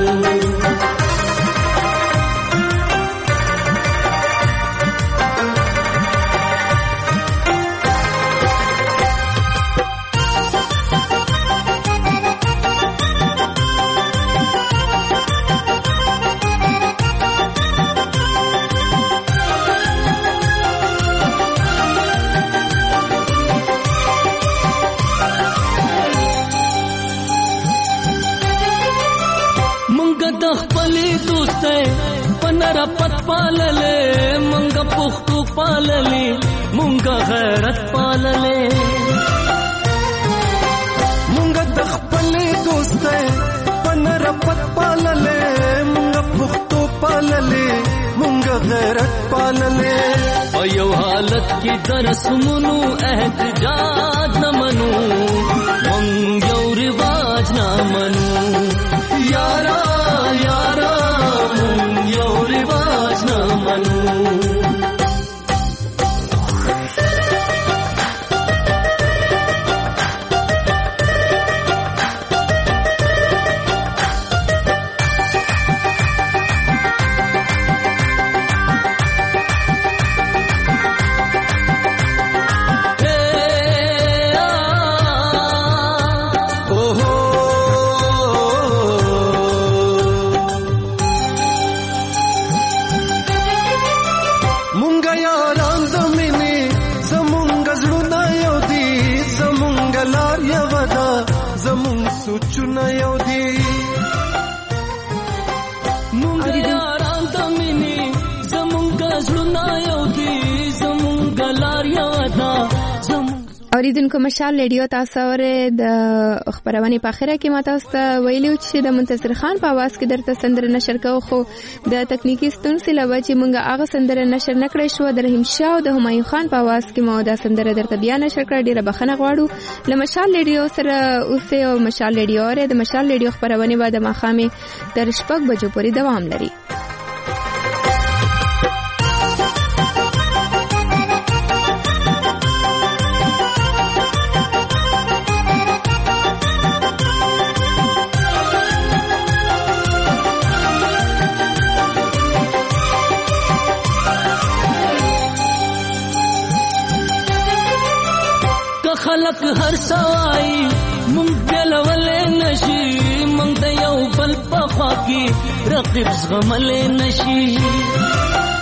پت پاللې مونږه پښتو پاللې مونږه غیرت پاللې مونږه د خپلې دوستۍ پنر پت پاللې مونږه پښتو پاللې مونږه غیرت پاللې په یو حالت کې درسمونو احتجاج نه منو مونږ یو رواج نه منو یارا یارا یو رواج نه منو. زړونه یو دي زمونږ لار یو ده. اوریدونکو مشال ریډیو تاسو اوره د خبرونه په اخره کې ما تاسو ته ویلو چې د منتصر خان په आवाज کې درته سندره نشر کوو، خو د تکنیکی ستونزې لوجه چې مونږه هغه سندره نشر نکړې شو. د رحیم شاه او د همایون خان په आवाज کې مو دا سندره درته بیا نشر کړه. ډیره بخښنه غواړو. له مشال ریډیو سره اوسه او مشال ریډیو اوره د مشال ریډیو خبرونه بعد ما خامې تر شپږ بجو پورې دوام لري. خلق هر سوای مونږ بلولې نشي، مونږ د یو بل په خوا کې رقیب زغملې نشي.